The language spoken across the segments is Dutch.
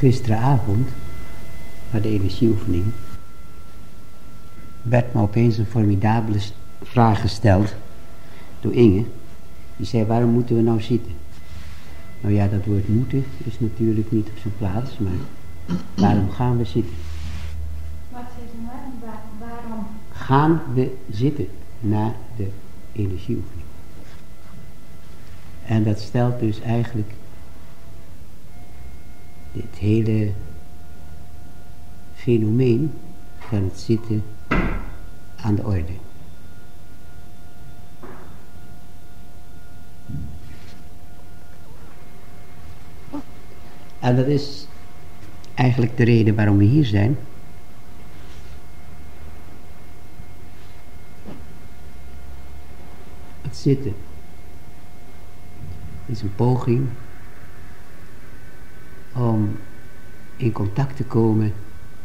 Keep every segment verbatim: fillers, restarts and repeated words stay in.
gisteravond, bij de energieoefening, werd me opeens een formidabele vraag gesteld door Inge. Die zei, waarom moeten we nou zitten? Nou ja, dat woord moeten is natuurlijk niet op zijn plaats, maar waarom gaan we zitten? Wat is er waarom? Waarom? Gaan we zitten na de energieoefening? En dat stelt dus eigenlijk dit hele fenomeen van het zitten aan de orde. En dat is eigenlijk de reden waarom we hier zijn. Het zitten is een poging om in contact te komen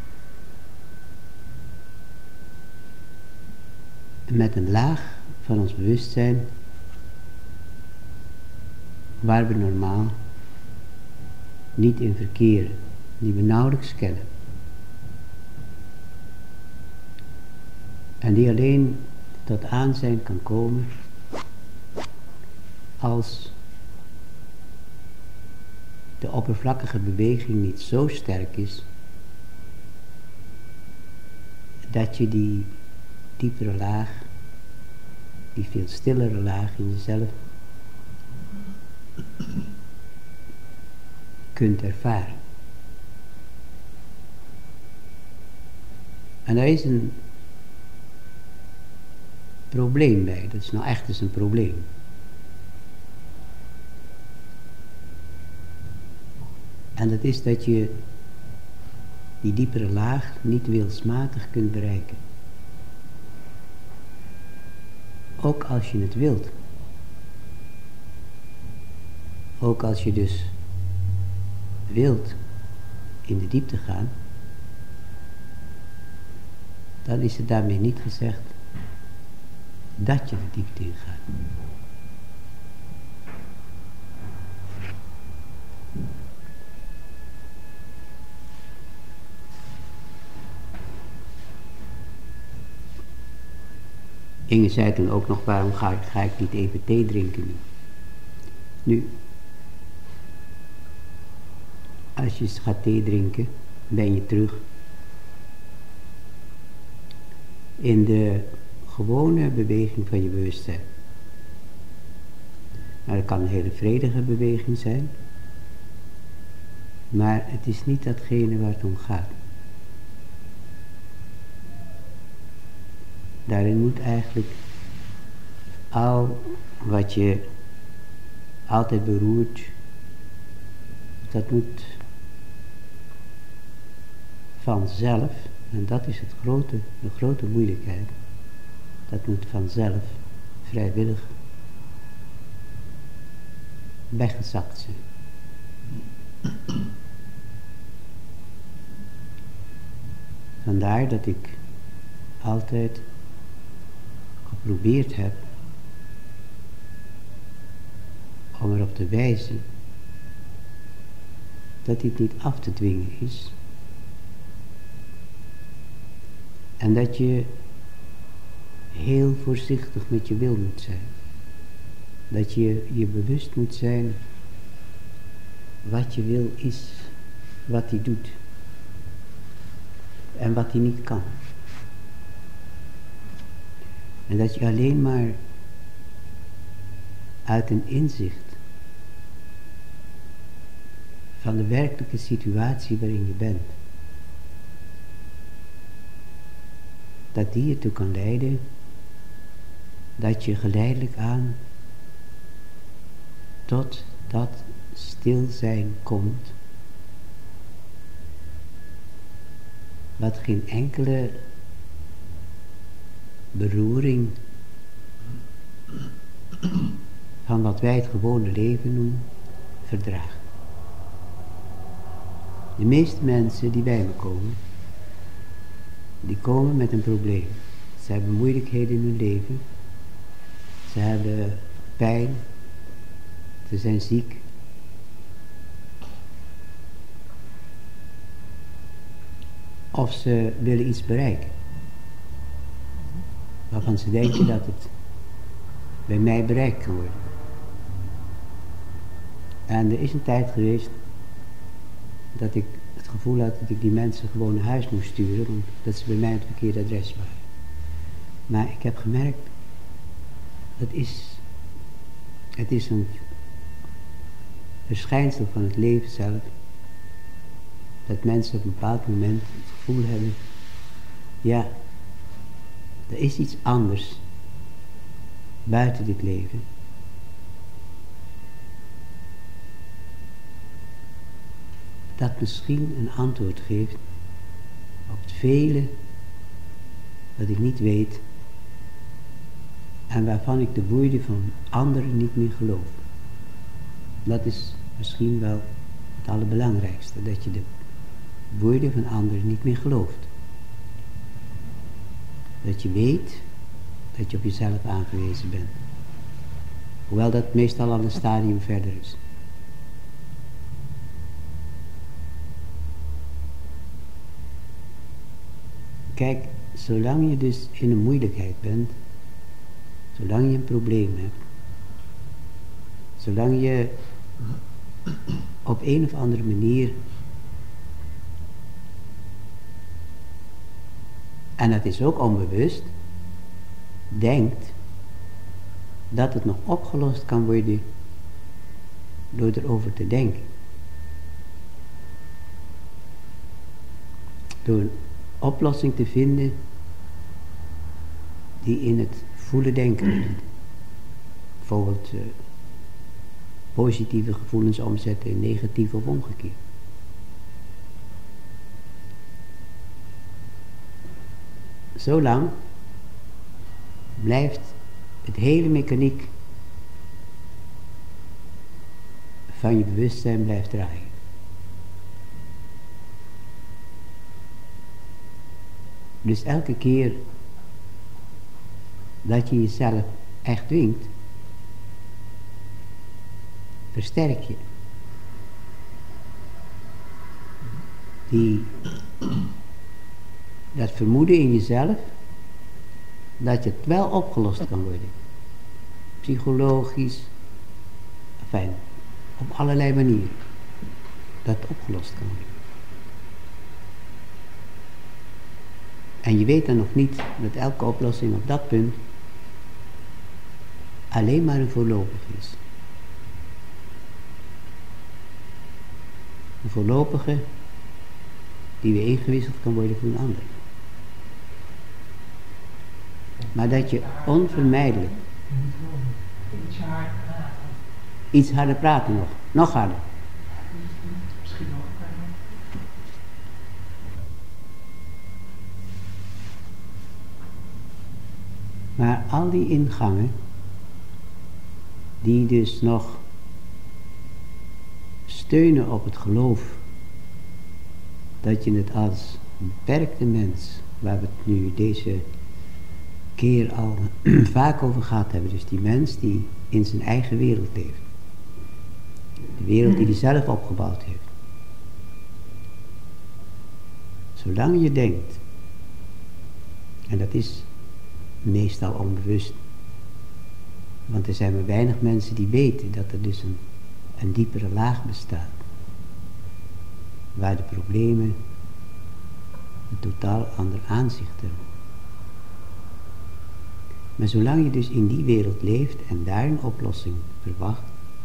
met een laag van ons bewustzijn waar we normaal niet in verkeren, die we nauwelijks kennen. En die alleen tot aanzijn kan komen als de oppervlakkige beweging niet zo sterk is dat je die diepere laag, die veel stillere laag in jezelf kunt ervaren. En daar is een probleem bij, dat is nou echt eens een probleem. En dat is dat je die diepere laag niet wilsmatig kunt bereiken. Ook als je het wilt. Ook als je dus wilt in de diepte gaan, dan is het daarmee niet gezegd dat je de diepte ingaat. Inge zei toen ook nog, waarom ga ik, ga ik niet even thee drinken nu? Nu, als je gaat thee drinken, ben je terug in de gewone beweging van je bewustzijn. Nou, dat kan een hele vredige beweging zijn, maar het is niet datgene waar het om gaat. Daarin moet eigenlijk al wat je altijd beroert, dat moet vanzelf, en dat is het grote, de grote moeilijkheid, dat moet vanzelf vrijwillig weggezakt zijn. Vandaar dat ik altijd geprobeerd heb om erop te wijzen dat dit niet af te dwingen is en dat je heel voorzichtig met je wil moet zijn, dat je je bewust moet zijn wat je wil is, wat hij doet en wat hij niet kan. En dat je alleen maar uit een inzicht van de werkelijke situatie waarin je bent, dat die ertoe kan leiden dat je geleidelijk aan tot dat stilzijn komt, wat geen enkele beroering van wat wij het gewone leven noemen, verdraagt. De meeste mensen die bij me komen, die komen met een probleem. Ze hebben moeilijkheden in hun leven, ze hebben pijn, ze zijn ziek. of ze willen iets bereiken. Waarvan ze denken dat het bij mij bereikt kan worden. En er is een tijd geweest dat ik het gevoel had dat ik die mensen gewoon naar huis moest sturen, omdat ze bij mij op het verkeerde adres waren. Maar ik heb gemerkt, dat is, het is een verschijnsel van het leven zelf, dat mensen op een bepaald moment het gevoel hebben, ja, er is iets anders buiten dit leven. Dat misschien een antwoord geeft op het vele wat ik niet weet en waarvan ik de woorden van anderen niet meer geloof. Dat is misschien wel het allerbelangrijkste, dat je de woorden van anderen niet meer gelooft. Dat je weet dat je op jezelf aangewezen bent. Hoewel dat meestal al een stadium verder is. Kijk, zolang je dus in een moeilijkheid bent, zolang je een probleem hebt, zolang je op een of andere manier, en dat is ook onbewust, denkt dat het nog opgelost kan worden door erover te denken. Door een oplossing te vinden die in het voelen denken ligt. Bijvoorbeeld uh, positieve gevoelens omzetten in negatieve of omgekeerd. Zolang blijft het hele mechaniek van je bewustzijn blijft draaien. Dus elke keer dat je jezelf echt dwingt, versterk je die, dat vermoeden in jezelf dat het wel opgelost kan worden. Psychologisch, enfin, op allerlei manieren. Dat het opgelost kan worden. En je weet dan nog niet dat elke oplossing op dat punt alleen maar een voorlopig is. Een voorlopige die weer ingewisseld kan worden voor een ander. Maar dat je onvermijdelijk iets harder praten nog, nog harder. Maar al die ingangen, die dus nog steunen op het geloof dat je het als beperkte mens, waar we het nu deze keer al vaak over gehad hebben, dus die mens die in zijn eigen wereld leeft, de wereld die hij zelf opgebouwd heeft. Zolang je denkt, en dat is meestal onbewust, want er zijn maar weinig mensen die weten dat er dus een, een diepere laag bestaat, waar de problemen een totaal ander aanzicht hebben. Maar zolang je dus in die wereld leeft en daar een oplossing verwacht,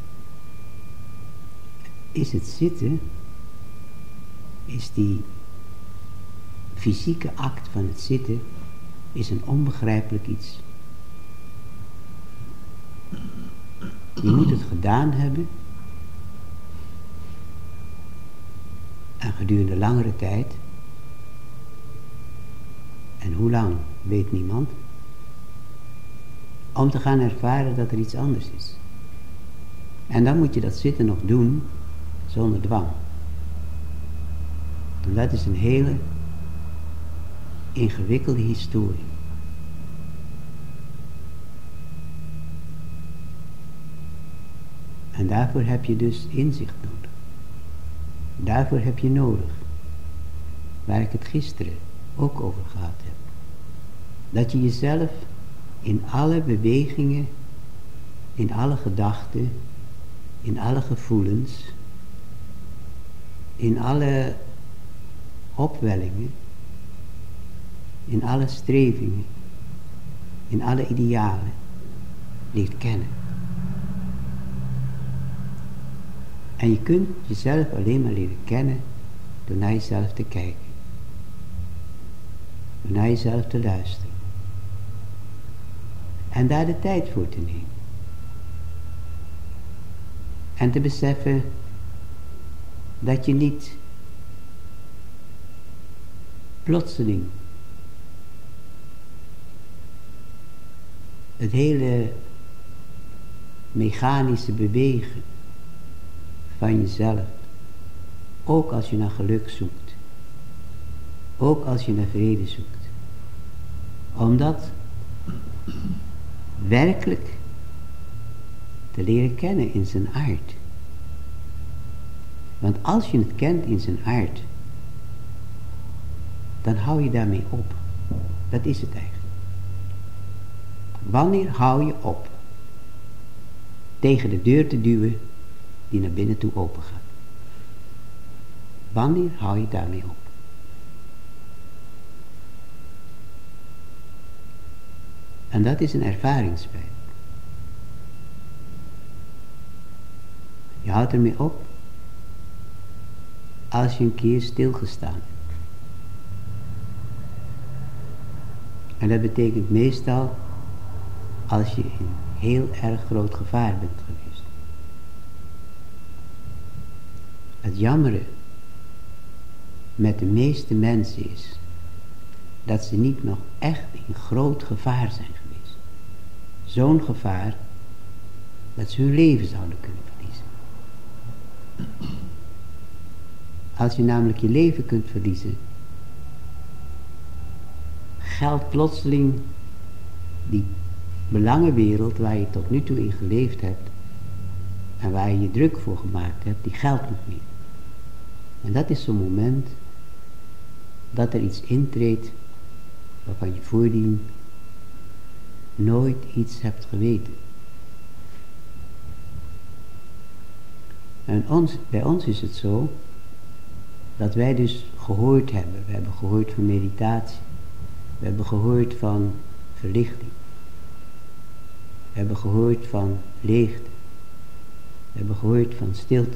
is het zitten, is die fysieke act van het zitten, is een onbegrijpelijk iets. Je moet het gedaan hebben en gedurende langere tijd, en hoe lang weet niemand, om te gaan ervaren dat er iets anders is. En dan moet je dat zitten nog doen zonder dwang. En dat is een hele ingewikkelde historie. En daarvoor heb je dus inzicht nodig. Daarvoor heb je nodig waar ik het gisteren ook over gehad heb. Dat je jezelf in alle bewegingen, in alle gedachten, in alle gevoelens, in alle opwellingen, in alle strevingen, in alle idealen leert kennen. En je kunt jezelf alleen maar leren kennen door naar jezelf te kijken. Door naar jezelf te luisteren. En daar de tijd voor te nemen. En te beseffen dat je niet plotseling het hele mechanische bewegen van jezelf, ook als je naar geluk zoekt, ook als je naar vrede zoekt, om dat werkelijk te leren kennen in zijn aard. Want als je het kent in zijn aard, dan hou je daarmee op. Dat is het eigenlijk. Wanneer hou je op tegen de deur te duwen die naar binnen toe open gaat? Wanneer hou je daarmee op? En dat is een ervaringsfeit. Je houdt ermee op als je een keer stilgestaan hebt. En dat betekent meestal als je in heel erg groot gevaar bent geweest. Het jammere met de meeste mensen is dat ze niet nog echt in groot gevaar zijn geweest. Zo'n gevaar dat ze hun leven zouden kunnen verliezen. Als je namelijk je leven kunt verliezen, geldt plotseling die belangenwereld waar je tot nu toe in geleefd hebt en waar je je druk voor gemaakt hebt, die geldt niet meer. En dat is zo'n moment dat er iets intreedt waarvan je voordien nooit iets hebt geweten. En ons, bij ons is het zo dat wij dus gehoord hebben. We hebben gehoord van meditatie. We hebben gehoord van verlichting. We hebben gehoord van leegte. We hebben gehoord van stilte.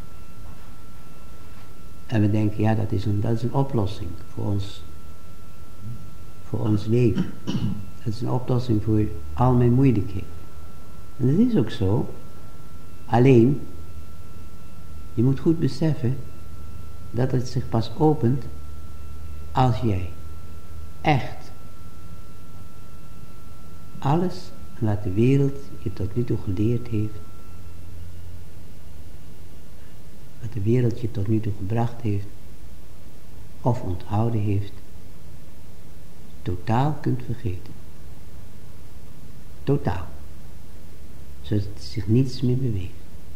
En we denken, ja, dat is een, dat is een oplossing voor ons, voor ons leven. Dat is een oplossing voor al mijn moeilijkheden. En dat is ook zo. Alleen, je moet goed beseffen dat het zich pas opent als jij echt alles wat de wereld je tot nu toe geleerd heeft, wat de wereld je tot nu toe gebracht heeft of onthouden heeft, totaal kunt vergeten. Totaal. Zodat zich niets meer beweegt.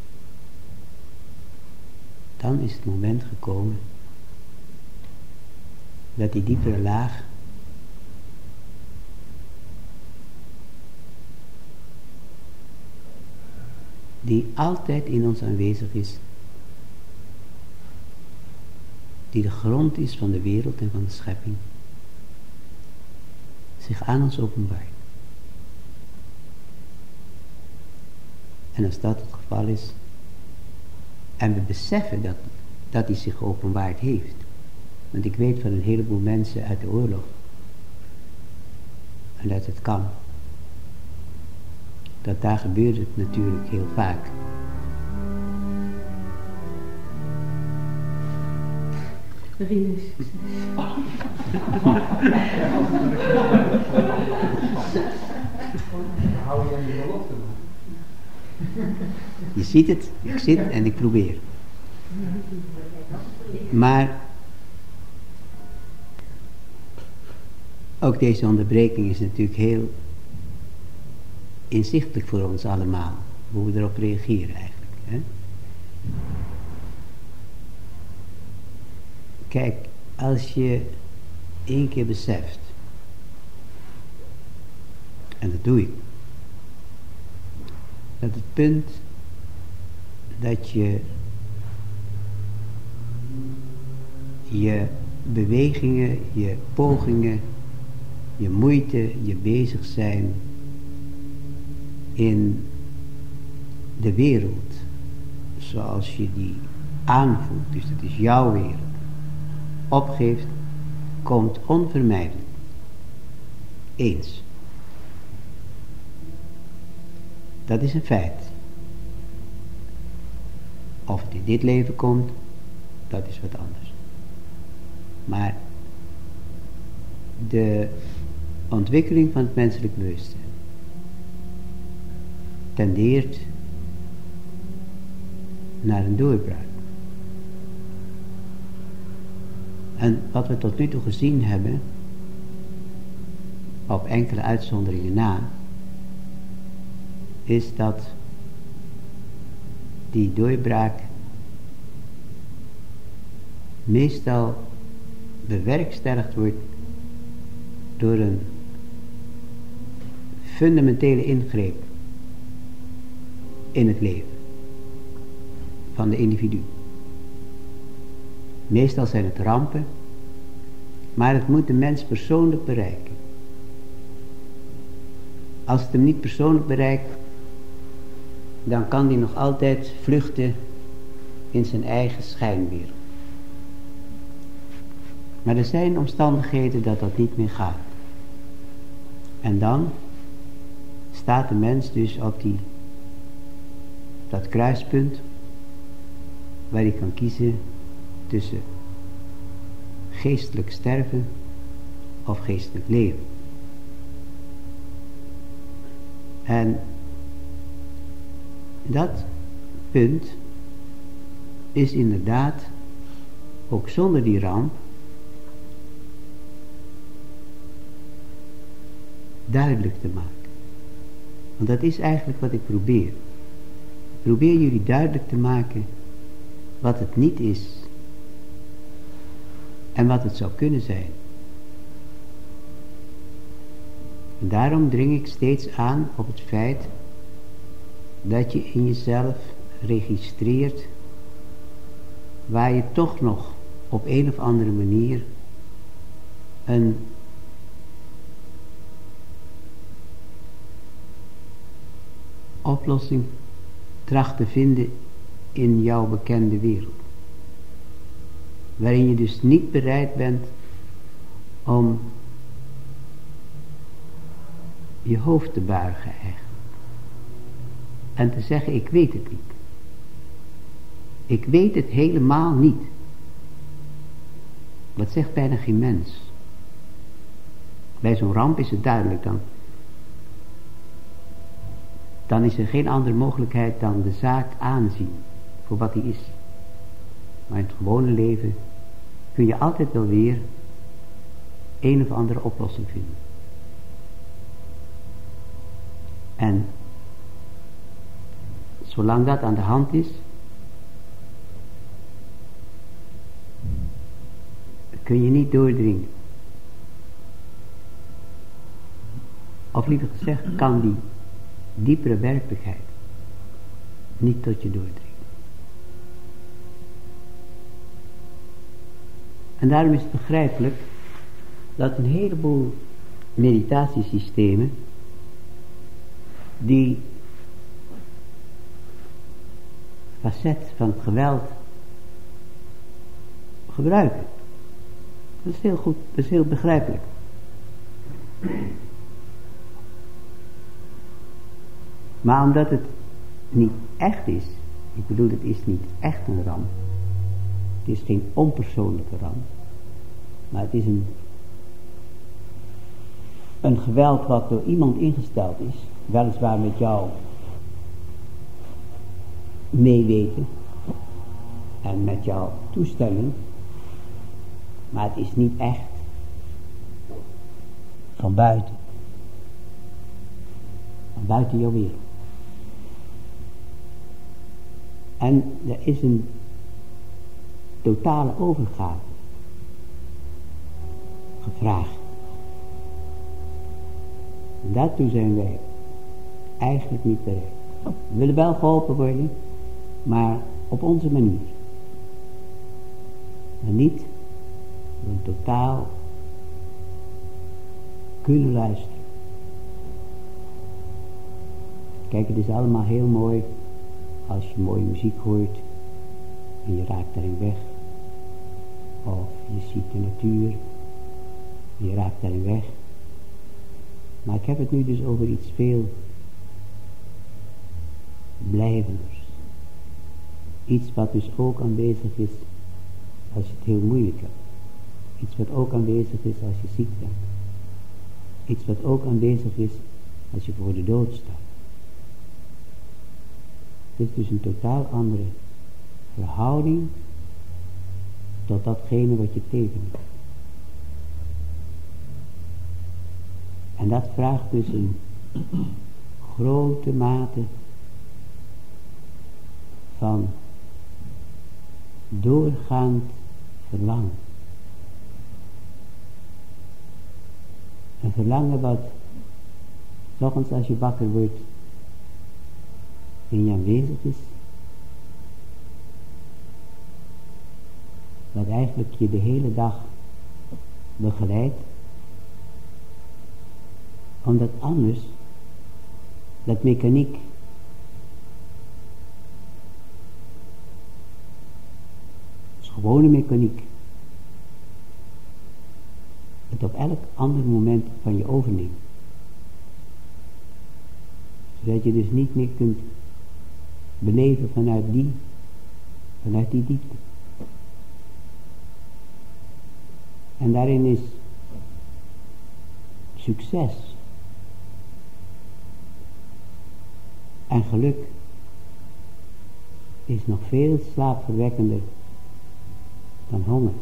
Dan is het moment gekomen dat die diepere laag die altijd in ons aanwezig is, die de grond is van de wereld en van de schepping, zich aan ons openbaart. En als dat het geval is, en we beseffen dat, dat hij zich geopenbaard heeft, want ik weet van een heleboel mensen uit de oorlog, en dat het kan, dat daar gebeurt het natuurlijk heel vaak. Rinus, Hou je aan je belofte? Je ziet het, ik zit en ik probeer. Maar ook deze onderbreking is natuurlijk heel inzichtelijk voor ons allemaal. Hoe we erop reageren eigenlijk. Hè? Kijk, als je één keer beseft, en dat doe ik, dat het punt dat je je bewegingen, je pogingen, je moeite, je bezig zijn in de wereld, zoals je die aanvoelt, dus dat is jouw wereld, opgeeft, komt onvermijdelijk. Eens. Dat is een feit. Of het in dit leven komt, dat is wat anders. Maar de ontwikkeling van het menselijk bewustzijn tendeert naar een doorbraak. En wat we tot nu toe gezien hebben, op enkele uitzonderingen na, is dat die doorbraak meestal bewerkstelligd wordt door een fundamentele ingreep in het leven van de individu. Meestal zijn het rampen, maar het moet de mens persoonlijk bereiken. Als het hem niet persoonlijk bereikt, dan kan hij nog altijd vluchten in zijn eigen schijnwereld. Maar er zijn omstandigheden dat dat niet meer gaat. En dan staat de mens dus op die, dat kruispunt waar hij kan kiezen tussen geestelijk sterven of geestelijk leven. En dat punt is inderdaad ook zonder die ramp duidelijk te maken. Want dat is eigenlijk wat ik probeer. Ik probeer jullie duidelijk te maken wat het niet is en wat het zou kunnen zijn. En daarom dring ik steeds aan op het feit dat je in jezelf registreert waar je toch nog op een of andere manier een oplossing tracht te vinden in jouw bekende wereld. Waarin je dus niet bereid bent om je hoofd te buigen eigenlijk. En te zeggen, ik weet het niet. Ik weet het helemaal niet. Dat zegt bijna geen mens. Bij zo'n ramp is het duidelijk dan. Dan is er geen andere mogelijkheid dan de zaak aanzien voor wat die is. Maar in het gewone leven kun je altijd wel weer een of andere oplossing vinden. En zolang dat aan de hand is, kun je niet doordringen. Of liever gezegd, kan die diepere werkelijkheid niet tot je doordringen. En daarom is het begrijpelijk dat een heleboel meditatiesystemen die facet van het geweld gebruiken. Dat is heel goed, dat is heel begrijpelijk. Maar omdat het niet echt is, ik bedoel het is niet echt een ramp, het is geen onpersoonlijke ramp, maar het is een, een geweld wat door iemand ingesteld is, weliswaar met jouw meeweten en met jouw toestemming, maar het is niet echt van buiten, van buiten jouw wereld. En er is een totale overgave gevraagd. En daartoe zijn wij eigenlijk niet bereid. We willen wel geholpen worden, maar op onze manier. Maar niet door een totaal kunnen luisteren. Kijk, het is allemaal heel mooi als je mooie muziek hoort en je raakt daarin weg. Of je ziet de natuur en je raakt daarin weg. Maar ik heb het nu dus over iets veel blijvenders. Iets wat dus ook aanwezig is als je het heel moeilijk hebt. Iets wat ook aanwezig is als je ziek bent. Iets wat ook aanwezig is als je voor de dood staat. Het is dus een totaal andere verhouding tot datgene wat je tegenkomt. En dat vraagt dus een grote mate van doorgaand verlangen. Een verlangen wat, 's ochtends als je wakker wordt, in je aanwezig is. Wat eigenlijk je de hele dag begeleidt. Omdat anders dat mechaniek is gewone mechaniek het op elk ander moment van je overneemt. Zodat je dus niet meer kunt beleven vanuit die, vanuit die diepte. En daarin is succes en geluk is nog veel slaapverwekkender dan honger.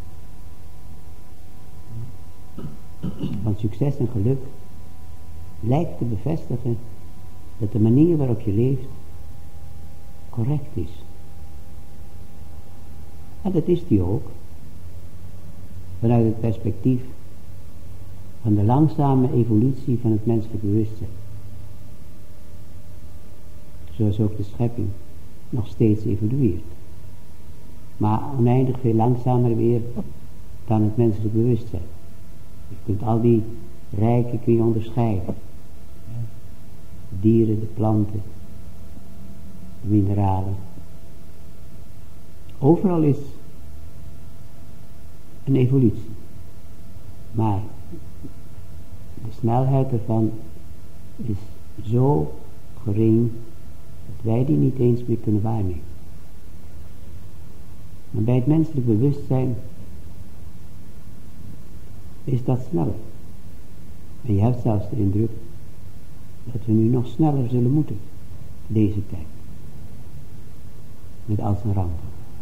Want succes en geluk lijkt te bevestigen dat de manier waarop je leeft correct is. En dat is die ook. Vanuit het perspectief van de langzame evolutie van het menselijk bewustzijn. Zoals ook de schepping nog steeds evolueert. Maar oneindig veel langzamer weer dan het menselijk bewustzijn. Je kunt al die rijken kun je onderscheiden. De dieren, de planten, de mineralen. Overal is een evolutie. Maar de snelheid ervan is zo gering dat wij die niet eens meer kunnen waarnemen. Maar bij het menselijk bewustzijn is dat sneller. En je hebt zelfs de indruk dat we nu nog sneller zullen moeten, deze tijd. Met al zijn rampen.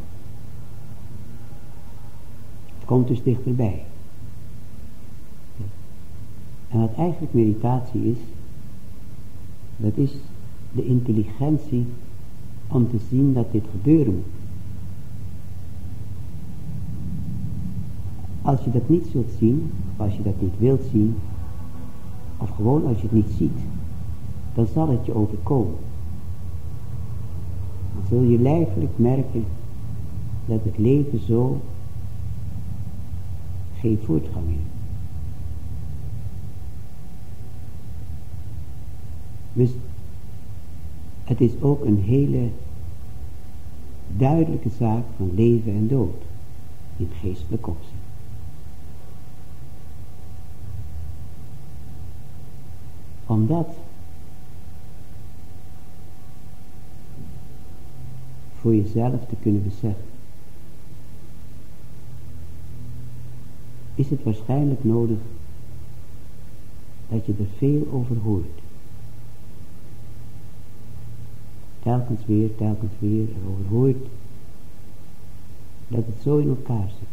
Het komt dus dichterbij. En wat eigenlijk meditatie is, dat is de intelligentie om te zien dat dit gebeuren moet. Als je dat niet zult zien, of als je dat niet wilt zien, of gewoon als je het niet ziet, dan zal het je overkomen. Dan zul je lijfelijk merken dat het leven zo geen voortgang heeft. Dus het is ook een hele duidelijke zaak van leven en dood in geestelijk opzicht. Om dat voor jezelf te kunnen beseffen, is het waarschijnlijk nodig dat je er veel over hoort. Telkens weer, telkens weer erover hoort dat het zo in elkaar zit.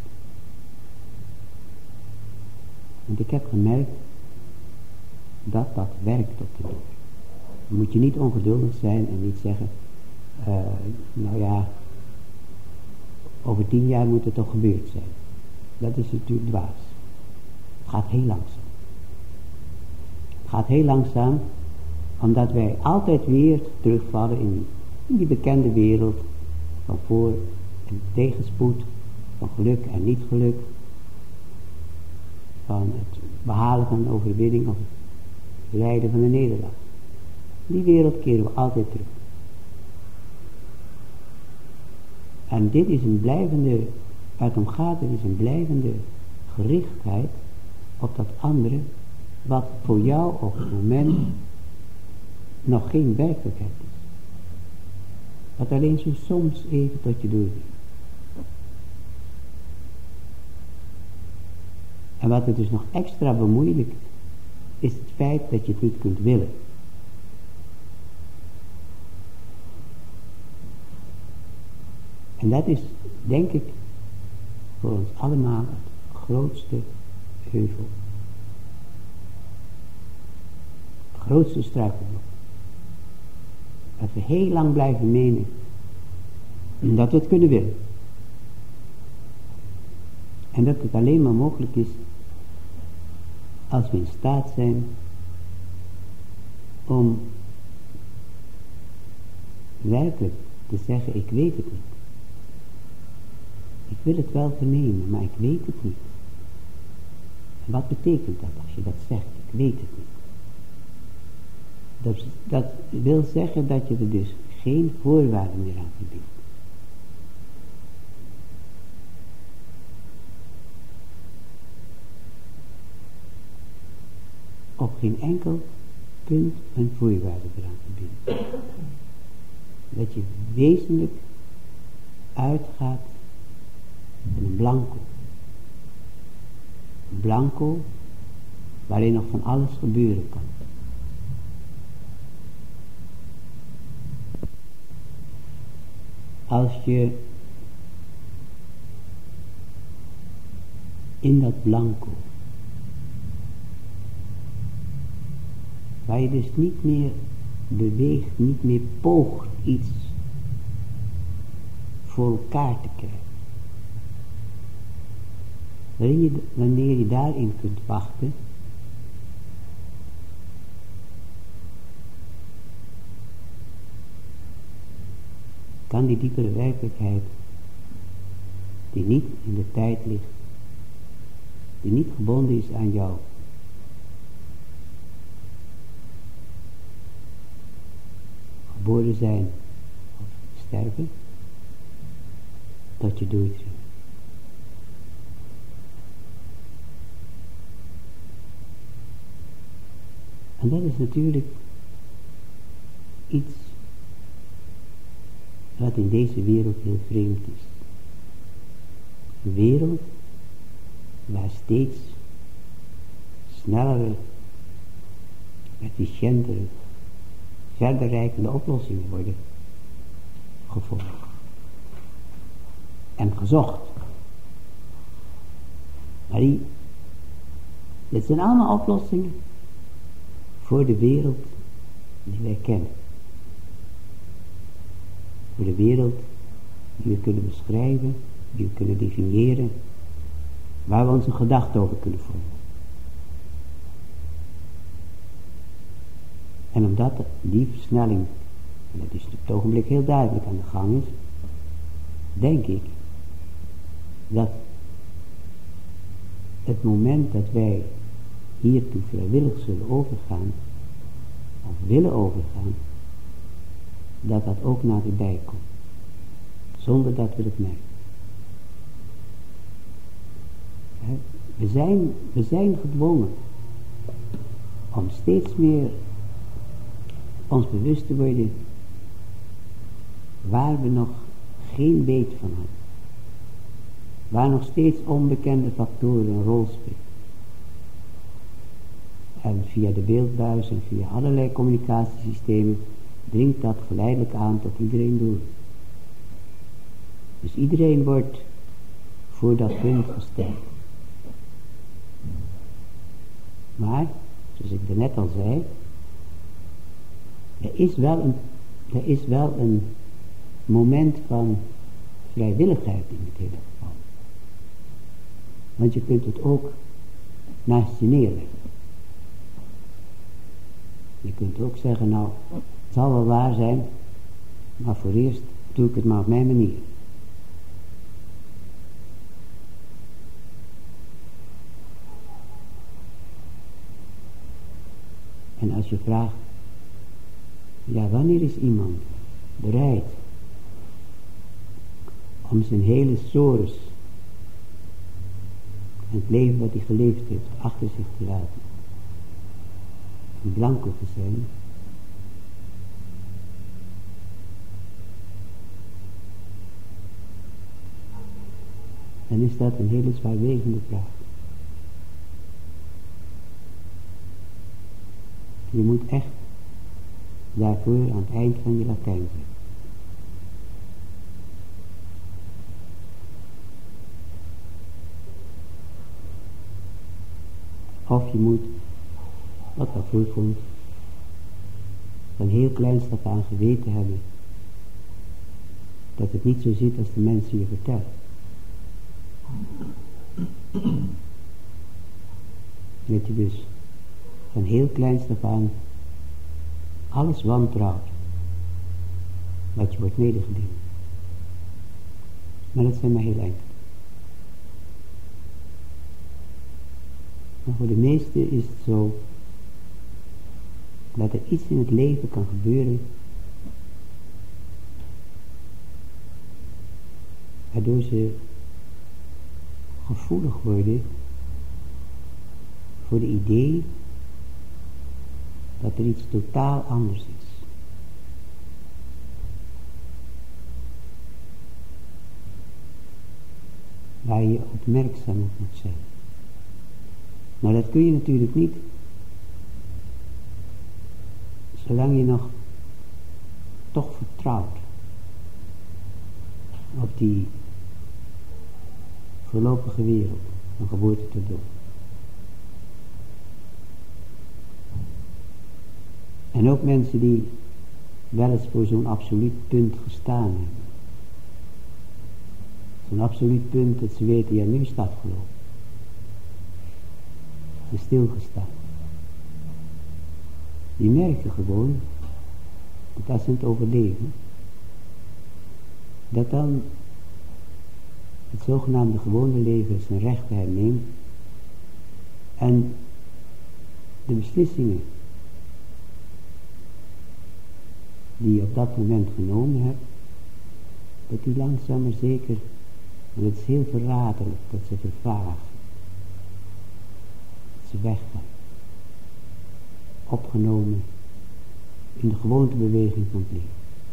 Want ik heb gemerkt dat dat werkt op de duur. Dan moet je niet ongeduldig zijn en niet zeggen, uh, nou ja, over tien jaar moet het toch gebeurd zijn. Dat is natuurlijk dwaas. gaat heel langzaam. Het gaat heel langzaam, omdat wij altijd weer terugvallen in, in die bekende wereld van voor- en tegenspoed, van geluk en niet geluk, van het behalen van een overwinning of het lijden van een nederlaag. Die wereld keren we altijd terug. En dit is een blijvende, waar het om gaat, dit is een blijvende gerichtheid op dat andere, wat voor jou op het moment nog geen werkelijkheid is. Wat alleen zo soms even tot je doordringt. En wat het dus nog extra bemoeilijkt, is het feit dat je het niet kunt willen. En dat is, denk ik, voor ons allemaal het grootste heuvel. Het grootste struikelblok. Dat we heel lang blijven menen dat we het kunnen willen. En dat het alleen maar mogelijk is als we in staat zijn om werkelijk te zeggen, ik weet het niet. Ik wil het wel vernemen, maar ik weet het niet. En wat betekent dat als je dat zegt, ik weet het niet? Dat, dat wil zeggen dat je er dus geen voorwaarden meer aan verbindt. Op geen enkel punt een voorwaarde eraan verbinden. Dat je wezenlijk uitgaat van een blanco. Een blanco waarin nog van alles gebeuren kan. Als je in dat blanco, waar je dus niet meer beweegt, niet meer poogt iets voor elkaar te krijgen. Waarin je, wanneer je daarin kunt wachten, kan die diepere werkelijkheid, die niet in de tijd ligt, die niet gebonden is aan jou, geboren zijn of sterven, tot je doordringt. En dat is natuurlijk iets wat in deze wereld heel vreemd is. Een wereld waar steeds snellere, efficiëntere, verder reikende oplossingen worden gevonden en gezocht. Maar die, dit zijn allemaal oplossingen voor de wereld die wij kennen. Voor de wereld die we kunnen beschrijven, die we kunnen definiëren, waar we onze gedachten over kunnen vormen. En omdat die versnelling, en dat is op het ogenblik heel duidelijk aan de gang is, denk ik dat het moment dat wij hiertoe vrijwillig zullen overgaan, of willen overgaan, dat dat ook naderbij komt, zonder dat we het merken. We zijn, we zijn gedwongen om steeds meer ons bewust te worden waar we nog geen weet van hebben. Waar nog steeds onbekende factoren een rol spelen. En via de beeldbuis en via allerlei communicatiesystemen dringt dat geleidelijk aan tot iedereen door. Dus iedereen wordt voor dat punt gesteld. Maar, zoals ik daarnet al zei, er is wel een, er is wel een moment van vrijwilligheid in het hele geval. Want je kunt het ook naast je neerleggen. Je kunt ook zeggen, nou, het zal wel waar zijn, maar voor eerst doe ik het maar op mijn manier. En als je vraagt, ja, wanneer is iemand bereid om zijn hele sores en het leven wat hij geleefd heeft achter zich te laten en blanco te zijn, dan is dat een hele zwaarwegende vraag. Je moet echt daarvoor aan het eind van je Latijn zijn. Of je moet, wat dat voorkomt, van heel kleins af aan geweten hebben dat het niet zo zit als de mensen je vertellen. Dat je dus van heel kleins af aan alles wantrouwt wat je wordt medegedeeld. Maar dat zijn maar heel enkele. Maar voor de meesten is het zo dat er iets in het leven kan gebeuren waardoor ze gevoelig worden voor de idee dat er iets totaal anders is. Waar je opmerkzaam op moet zijn. Maar dat kun je natuurlijk niet zolang je nog toch vertrouwt op die voorlopige wereld van geboorte tot dood. En ook mensen die wel eens voor zo'n absoluut punt gestaan hebben. Zo'n absoluut punt dat ze weten, ja, nu is het afgelopen. Ze is stilgestaan. Die merken gewoon, dat als ze het overleven, dat dan het zogenaamde gewone leven zijn rechten herneemt en de beslissingen die je op dat moment genomen hebt, dat die langzaam maar zeker, en het is heel verraderlijk, dat ze vervagen, dat ze weggaan, opgenomen in de gewoontebeweging van het leven.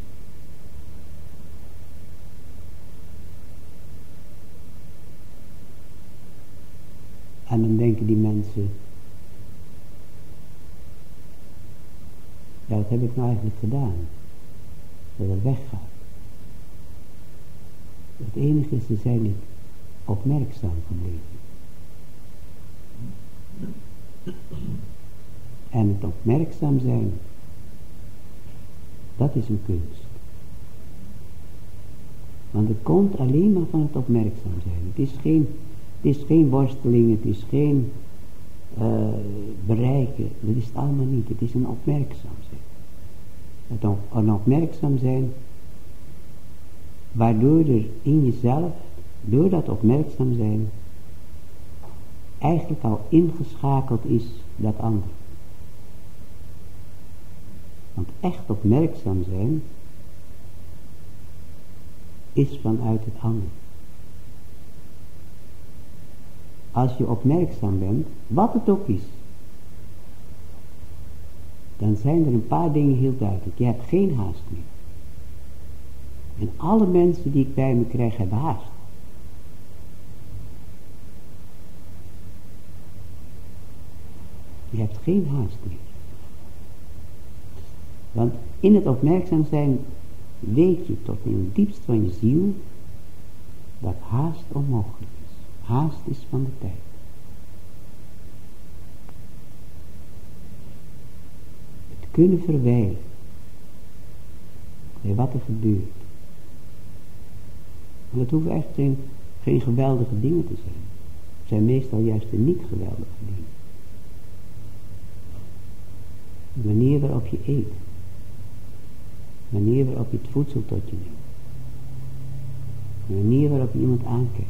En dan denken die mensen, ja, wat heb ik nou eigenlijk gedaan? Dat het weggaat. Het enige is, ze zijn niet opmerkzaam gebleven. En het opmerkzaam zijn, dat is een kunst. Want het komt alleen maar van het opmerkzaam zijn. Het is geen, het is geen worsteling, het is geen uh, bereiken. Dat is het allemaal niet. Het is een opmerkzaam zijn. Het op, een opmerkzaam zijn, waardoor er in jezelf, door dat opmerkzaam zijn, eigenlijk al ingeschakeld is dat ander. Want echt opmerkzaam zijn is vanuit het ander. Als je opmerkzaam bent, wat het ook is, dan zijn er een paar dingen heel duidelijk. Je hebt geen haast meer. En alle mensen die ik bij me krijg hebben haast. Je hebt geen haast meer. Want in het opmerkzaam zijn weet je tot in het diepst van je ziel dat haast onmogelijk is. Haast is van de tijd. Het kunnen verwijlen bij wat er gebeurt. Want het hoeven echt geen, geen geweldige dingen te zijn. zijn meestal juist de niet geweldige dingen. De manier waarop je eet. De manier waarop je het voedsel tot je neemt. De manier waarop je iemand aankijkt.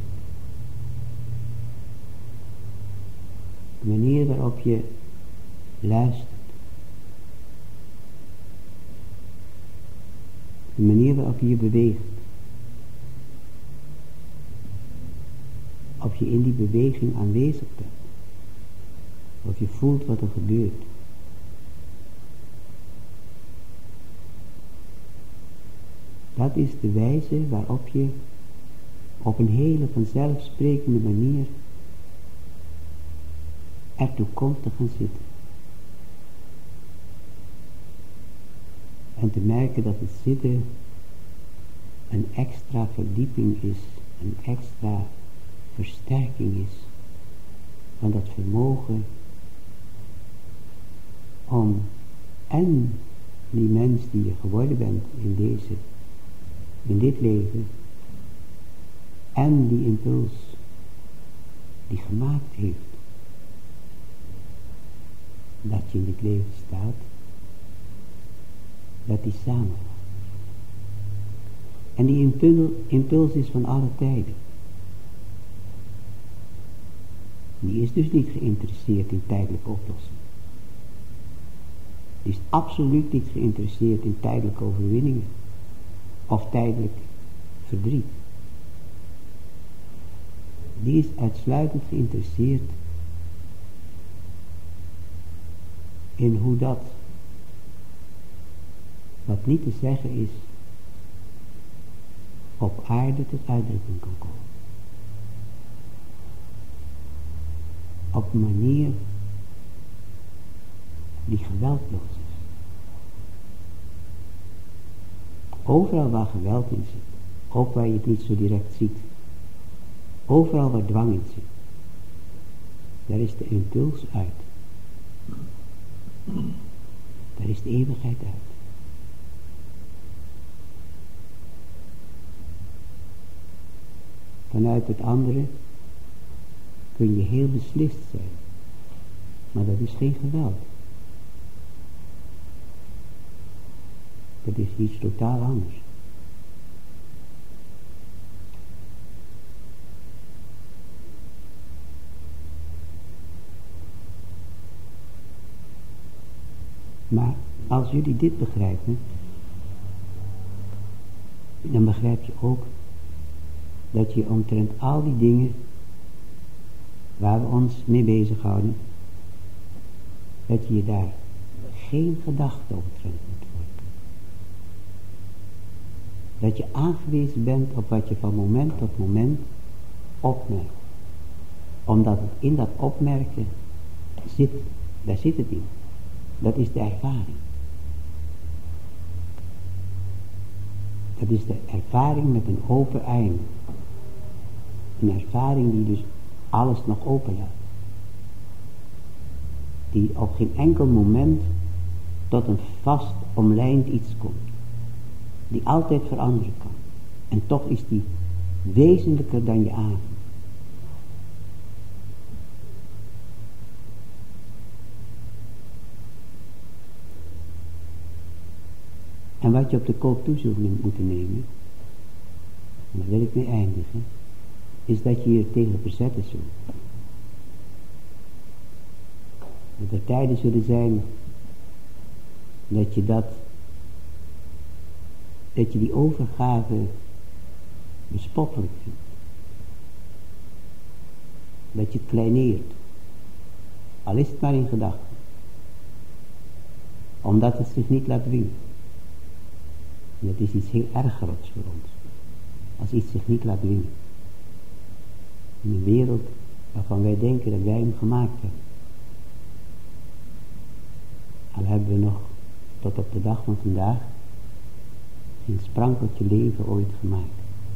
De manier waarop je luistert. De manier waarop je je beweegt. Of je in die beweging aanwezig bent. Of je voelt wat er gebeurt. Dat is de wijze waarop je op een hele vanzelfsprekende manier ertoe komt te gaan zitten. En te merken dat het zitten een extra verdieping is, een extra versterking is van dat vermogen om en die mens die je geworden bent in deze, in dit leven, en die impuls die gemaakt heeft dat je in dit leven staat, dat die samen. En die impuls, impuls is van alle tijden. Die is dus niet geïnteresseerd in tijdelijke oplossingen. Die is absoluut niet geïnteresseerd in tijdelijke overwinningen. Of tijdelijk verdriet. Die is uitsluitend geïnteresseerd in hoe dat, wat niet te zeggen is, op aarde tot uitdrukking kan komen. Op een manier die geweldloos is. Overal waar geweld in zit, ook waar je het niet zo direct ziet, overal waar dwang in zit, daar is de impuls uit. Daar is de eeuwigheid uit. Vanuit het andere kun je heel beslist zijn. Maar dat is geen geweld. Dat is iets totaal anders. Maar als jullie dit begrijpen, dan begrijp je ook dat je omtrent al die dingen waar we ons mee bezighouden, dat je je daar geen gedachte omtrent moet worden. Dat je aangewezen bent op wat je van moment tot moment opmerkt. Omdat het in dat opmerken zit, daar zit het in. Dat is de ervaring. Dat is de ervaring met een open einde. Een ervaring die dus alles nog open laat. Die op geen enkel moment tot een vast omlijnd iets komt. Die altijd veranderen kan. En toch is die wezenlijker dan je adem. En wat je op de koop toe zult moeten nemen, en daar wil ik mee eindigen, is dat je hier tegen verzetten zult. Dat er tijden zullen zijn dat je dat, dat je die overgave bespottelijk vindt. Dat je het kleineert. Al is het maar in gedachten. Omdat het zich niet laat dwingen. En dat is iets heel ergers voor ons. Als iets zich niet laat dwingen. In een wereld waarvan wij denken dat wij hem gemaakt hebben. Al hebben we nog tot op de dag van vandaag geen sprankeltje leven ooit gemaakt.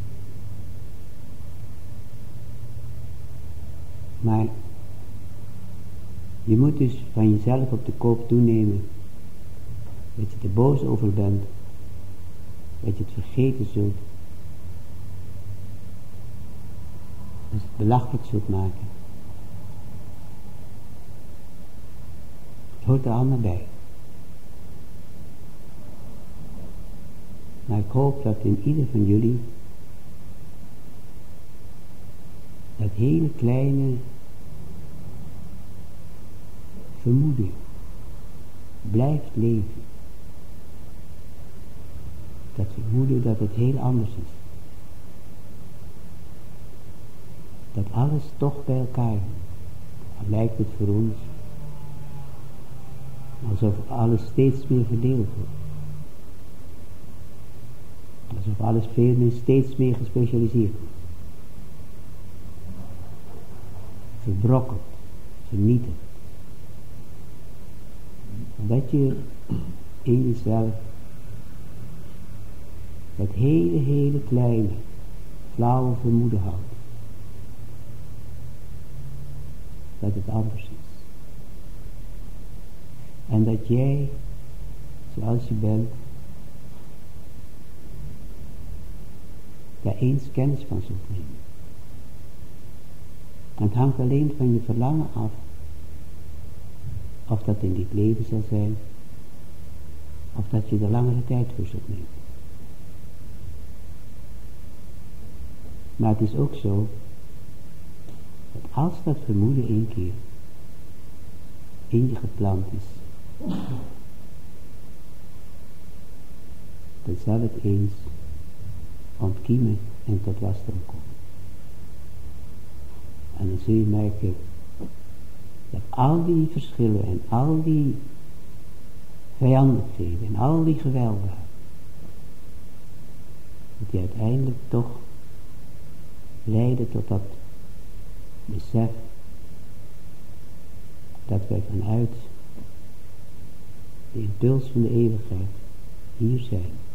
Maar je moet dus van jezelf op de koop toenemen dat je er boos over bent, dat je het vergeten zult, dat je het belachelijk zult maken, hoort er allemaal bij. Maar ik hoop dat in ieder van jullie dat hele kleine vermoeden blijft leven. Dat vermoeden dat het heel anders is. Dat alles toch bij elkaar is. Dan lijkt het voor ons alsof alles steeds meer verdeeld wordt. Alsof alles veel meer, steeds meer gespecialiseerd wordt. Verbrokkeld, vernietigd. Dat je in jezelf dat hele, hele kleine, flauwe vermoeden houdt. Dat het anders is. En dat jij, zoals je bent, daar eens kennis van zult nemen. En het hangt alleen van je verlangen af, of dat in dit leven zal zijn, of dat je er langere tijd voor zult nemen. Maar het is ook zo, dat als dat vermoeden één keer in je geplant is, dan zal het eens ontkiemen en tot wasdom komen. En dan zul je merken dat al die verschillen en al die vijandigheden en al die gewelden, dat die uiteindelijk toch leiden tot dat besef dat wij vanuit de impuls van de eeuwigheid hier zijn.